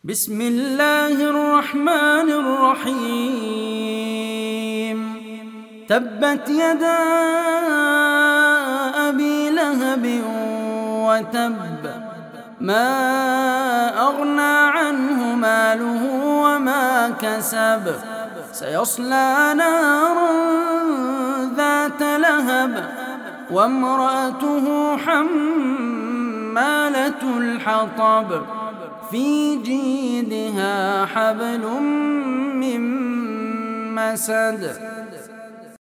بسم الله الرحمن الرحيم. تبت يدا أبي لهب وتب، ما أغنى عنه ماله وما كسب، سيصلى نارا ذات لهب وامرأته حمالة الحطب، في جيدها حبل من مسد.